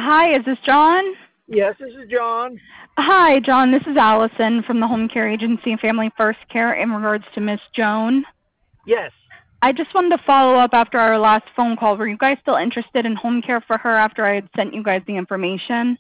Hi, is this John? Yes, this is John. Hi, John. This is Allison from the Home Care Agency Family First Care in regards to Miss Joan. Yes. I just wanted to follow up after our last phone call. Were you guys still interested in home care for her after I had sent you guys the information?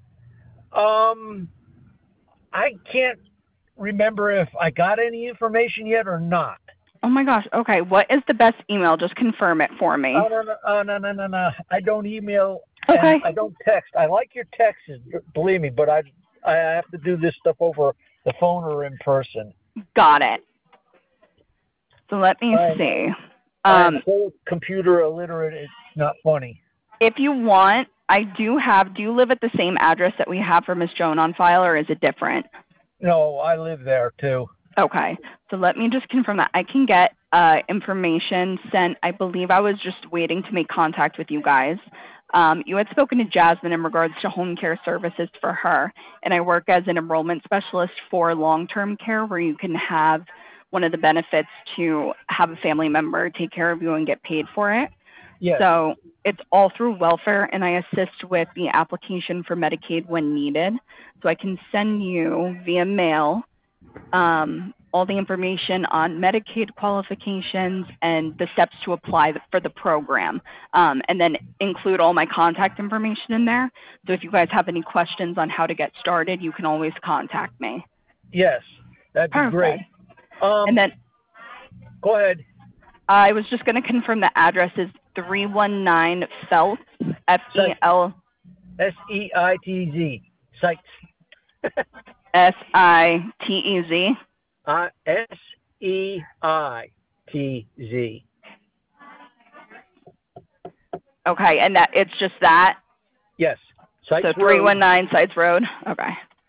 I can't remember if I got any information yet or not. Oh my gosh. Okay. What is the best email? Just confirm it for me. No. I don't email Okay. and I don't text. I like your texts, believe me, but I have to do this stuff over the phone or in person. Got it. So let me see. I'm so computer illiterate, it's not funny. If you want, do you live at the same address that we have for Miss Joan on file, or is it different? No, I live there too. Okay. So let me just confirm that. I can get information sent. I believe I was just waiting to make contact with you guys. You had spoken to Jasmine in regards to home care services for her, and I work as an enrollment specialist for long-term care, where you can have one of the benefits to have a family member take care of you and get paid for it. Yes. So it's all through welfare, and I assist with the application for Medicaid when needed. So I can send you via mail all the information on Medicaid qualifications and the steps to apply for the program, and then include all my contact information in there. So if you guys have any questions on how to get started, you can always contact me. Yes, that'd be great. And then go ahead. I was just going to confirm the address is 319 Feltz, F-E-L... S-E-I-T-Z, Sites. S-I-T-E-Z? S-E-I-T-Z. Okay, and that it's just that? Yes. Sites so 319 Sites Road? Okay.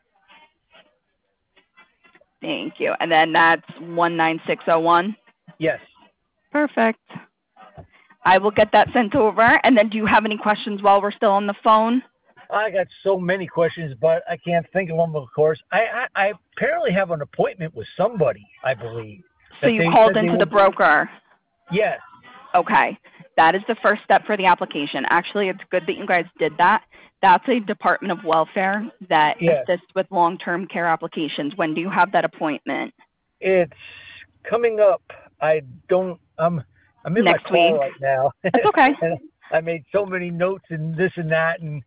Thank you. And then that's 19601? Yes. Perfect. I will get that sent over. And then do you have any questions while we're still on the phone? I got so many questions, but I can't think of them, of course. I apparently have an appointment with somebody, I believe. So you called into the broker? Yes. Okay. That is the first step for the application. Actually, it's good that you guys did that. That's a Department of Welfare that assists with long-term care applications. When do you have that appointment? It's coming up. I'm in next my car week right now. That's okay. And I made so many notes and this and that, and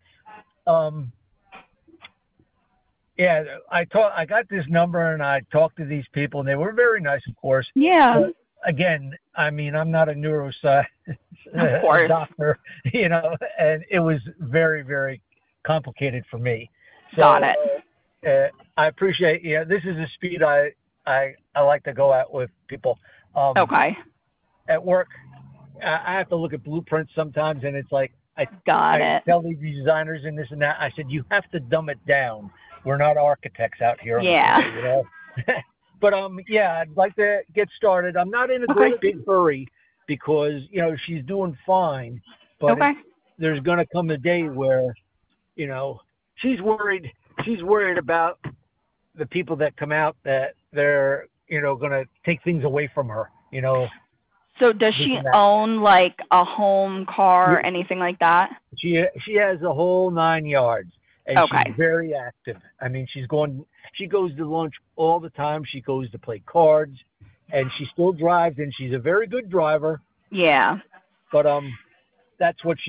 yeah, I got this number and I talked to these people and they were very nice, of course. Yeah. But again, I mean, I'm not a neuroscience doctor, and it was very, very complicated for me. So, got it. I appreciate, this is the speed I like to go at with people. Okay. At work, I have to look at blueprints sometimes, and it's like, I tell these designers and this and that, I said, you have to dumb it down. We're not architects out here. Yeah. But, I'd like to get started. I'm not in a great big hurry because, she's doing fine. But there's going to come a day where, she's worried about the people that come out that they're, going to take things away from her, So does she own like a home, car, anything like that? She has a whole 9 yards, and she's very active. I mean, she goes to lunch all the time. She goes to play cards, and she still drives, and she's a very good driver. Yeah. But that's what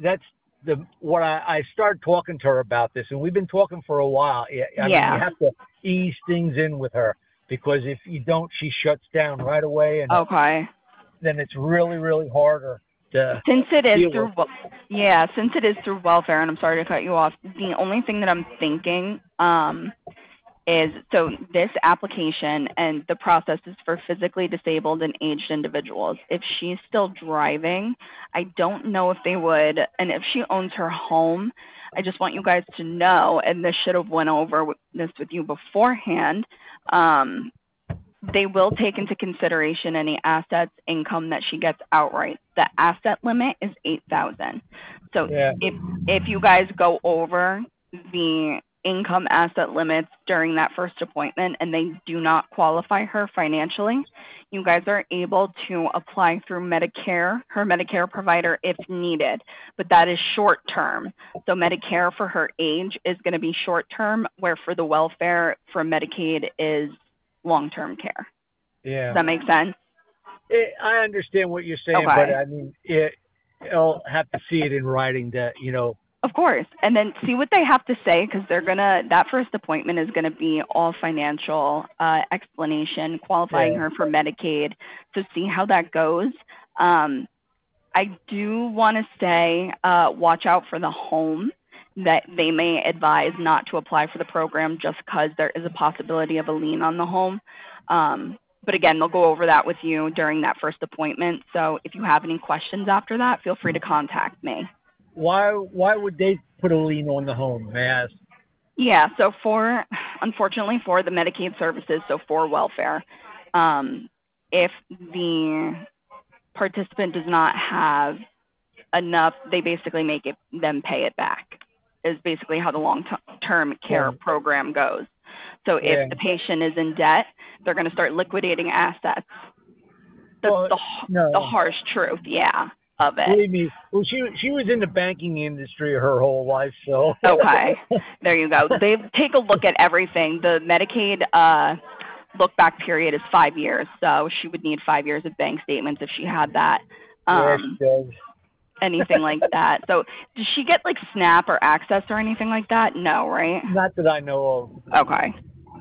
I started talking to her about this, and we've been talking for a while. I mean, you have to ease things in with her, because if you don't, she shuts down right away, and then it's really, really harder to since it is through welfare, and I'm sorry to cut you off. The only thing that I'm thinking is, so this application and the process is for physically disabled and aged individuals. If she's still driving, I don't know if they would, and if she owns her home, I just want you guys to know, and this should have went over this with you beforehand, they will take into consideration any assets, income that she gets outright. The asset limit is $8,000. So if you guys go over the income asset limits during that first appointment and they do not qualify her financially, you guys are able to apply through Medicare, her Medicare provider, if needed. But that is short term. So Medicare for her age is going to be short term, where for the welfare for Medicaid is long-term care. Yeah. Does that make sense? I understand what you're saying, Okay. but I mean, I'll have to see it in writing that, you know. Of course. And then see what they have to say, because they're going to, that first appointment is going to be all financial explanation, qualifying her for Medicaid. So see how that goes. I do want to say, watch out for the home, that they may advise not to apply for the program just because there is a possibility of a lien on the home. But again, they'll go over that with you during that first appointment. So if you have any questions after that, feel free to contact me. Why would they put a lien on the home, may I ask? Yeah, so unfortunately for the Medicaid services, so for welfare, if the participant does not have enough, they basically make them pay it back, is basically how the long-term care program goes. So if the patient is in debt, they're going to start liquidating assets. That's the harsh truth, of it. Believe me, well, she was in the banking industry her whole life, so. Okay, there you go. They take a look at everything. The Medicaid look-back period is 5 years, so she would need 5 years of bank statements if she had that. Yeah, she does. Anything like that. So does she get like SNAP or Access or anything like that? No, right? Not that I know of. Okay.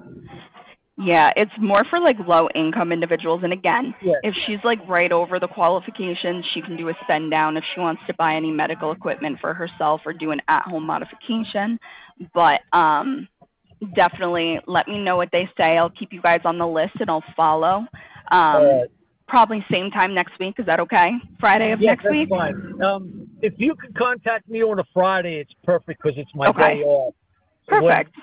Yeah, it's more for like low income individuals. And again, if she's like right over the qualifications, she can do a spend down if she wants to buy any medical equipment for herself or do an at-home modification. But definitely let me know what they say. I'll keep you guys on the list and I'll follow. Probably same time next week. Is that okay? Friday of next week? Yes, that's fine. If you could contact me on a Friday, it's perfect because it's my day off. Perfect.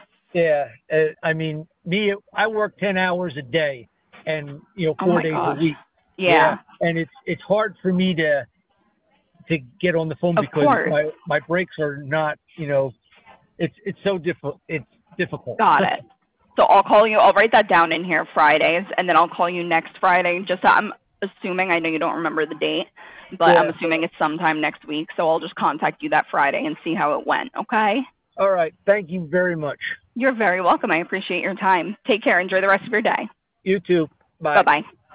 I mean, I work 10 hours a day and, 4 days a week. Yeah. And it's hard for me to get on the phone because my breaks are not, it's so difficult. It's difficult. Got it. So I'll call you. I'll write that down in here, Fridays, and then I'll call you next Friday. I'm assuming, I know you don't remember the date, but I'm assuming it's sometime next week. So I'll just contact you that Friday and see how it went, okay? All right. Thank you very much. You're very welcome. I appreciate your time. Take care. Enjoy the rest of your day. You too. Bye. Bye-bye.